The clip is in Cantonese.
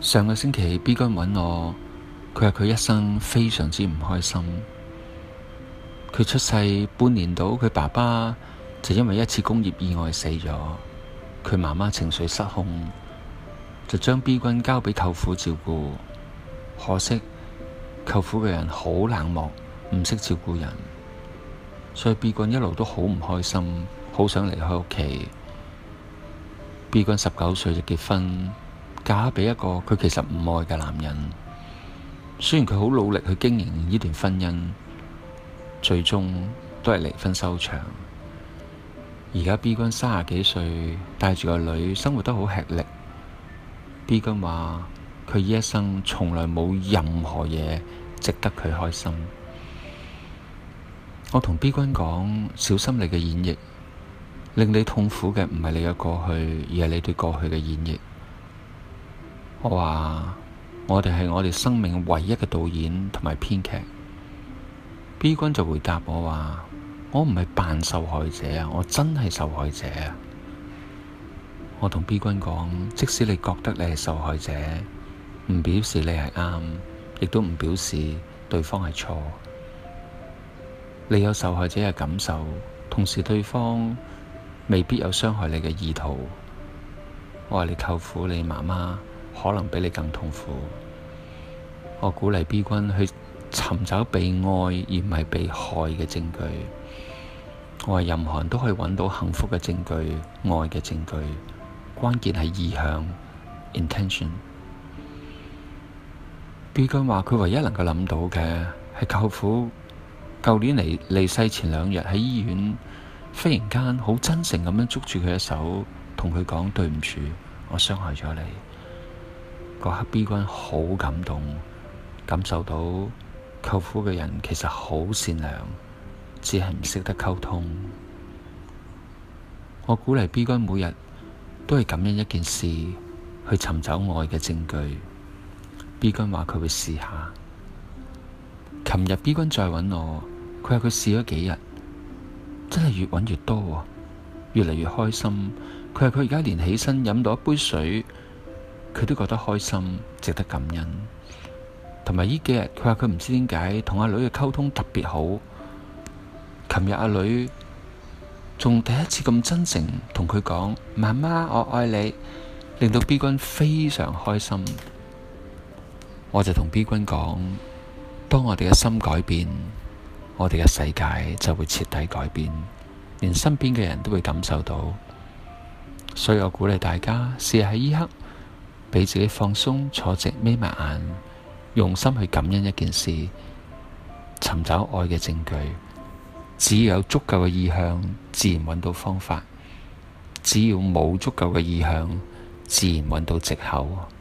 上個星期 B 君揾我，佢話佢一生非常之唔開心。佢出世半年到，佢爸爸就因為一次工業意外死咗，佢媽媽情緒失控，就將 B 君交俾舅父照顧。可惜舅父嘅人好冷漠，唔識照顧人，所以 B 君一路都好唔開心，好想離開屋企。B 君19歲就結婚，嫁俾一個佢其實唔愛嘅男人。雖然佢好努力去經營呢段婚姻，最終都係離婚收場。而家 B 君30幾歲，帶住個女，生活得好吃力。B 君話佢呢一生從來冇任何嘢值得佢開心。我同 B 君講，小心你嘅演繹，令你痛苦嘅唔係你嘅過去，而係你對過去嘅演繹。我話我哋係我哋生命唯一嘅導演同埋編劇。B 君就回答我話，我唔係扮受害者啊，我真係受害者啊。我同 B 君講，即使你覺得你係受害者，唔表示你係啱，亦都唔表示對方係錯。你有受害者嘅感受，同時對方未必有傷害你嘅意圖。我話你舅父、你媽媽可能比你更痛苦。我鼓勵 B 君去尋找被愛而唔係被害嘅證據。我話任何人都可以揾到幸福嘅證據、愛嘅證據，關鍵係意向 intention。B 君話佢唯一能夠諗到嘅係舅父舊年離世前2日喺醫院，忽然間好真誠咁樣捉住佢嘅手，同佢講對唔住，我傷害咗你。嗰刻 B 君好感動，感受到舅父嘅人其實好善良，只係唔識得溝通。我鼓勵 B 君每日都係感恩一件事，去尋找愛嘅證據。B 君話佢會試下。琴日 B 君再揾我，佢話佢試咗幾日，真係越揾越多喎，越嚟越開心。佢話佢而家連起身飲到一杯水，佢都覺得開心，值得感恩。同埋呢幾日，佢話佢唔知點解同阿女嘅溝通特別好。琴日阿女仲第一次咁真誠同佢講，媽媽我愛你，令到 B 君非常開心。我就同 B 君講，當我哋嘅心改變，我哋嘅世界就會徹底改變，連身邊嘅人都會感受到。所以我鼓勵大家試下喺呢刻俾自己放鬆，坐直，眯埋眼，用心去感恩一件事，尋找愛嘅證據。只要有足夠嘅意向，自然揾到方法；只要冇足夠嘅意向，自然揾到藉口。